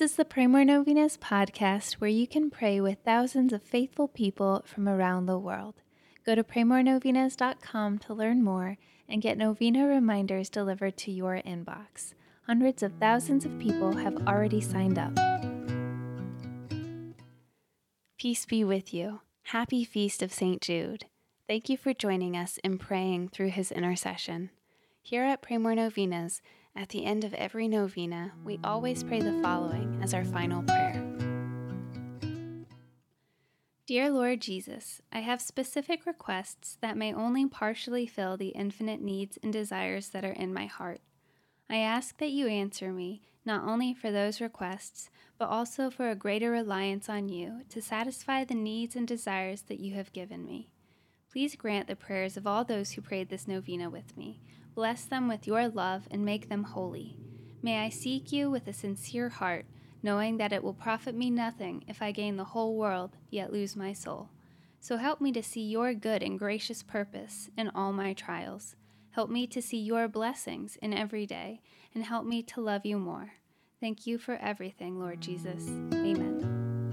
is the Pray More Novenas podcast where you can pray with thousands of faithful people from around the world. Go to praymorenovenas.com to learn more and get novena reminders delivered to your inbox. Hundreds of thousands of people have already signed up. Peace be with you. Happy Feast of St. Jude. Thank you for joining us in praying through his intercession. Here at Pray More Novenas, at the end of every novena, we always pray the following as our final prayer. Dear Lord Jesus, I have specific requests that may only partially fill the infinite needs and desires that are in my heart. I ask that you answer me, not only for those requests, but also for a greater reliance on you to satisfy the needs and desires that you have given me. Please grant the prayers of all those who prayed this novena with me. Bless them with your love and make them holy. May I seek you with a sincere heart, knowing that it will profit me nothing if I gain the whole world, yet lose my soul. So help me to see your good and gracious purpose in all my trials. Help me to see your blessings in every day, and help me to love you more. Thank you for everything, Lord Jesus. Amen.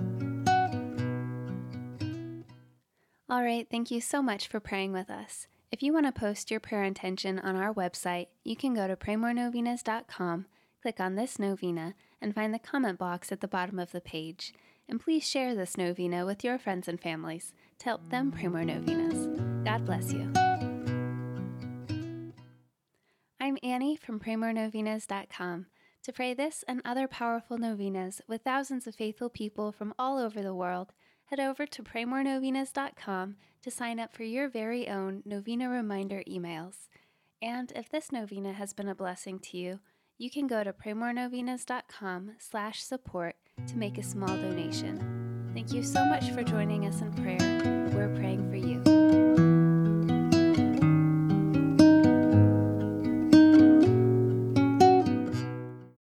All right, thank you so much for praying with us. If you want to post your prayer intention on our website, you can go to praymorenovenas.com, click on this novena, and find the comment box at the bottom of the page. And please share this novena with your friends and families to help them pray more novenas. God bless you. I'm Annie from praymorenovenas.com. To pray this and other powerful novenas with thousands of faithful people from all over the world, head over to praymorenovenas.com to sign up for your very own novena reminder emails. And if this novena has been a blessing to you, you can go to praymorenovenas.com/support to make a small donation. Thank you so much for joining us in prayer. We're praying for you.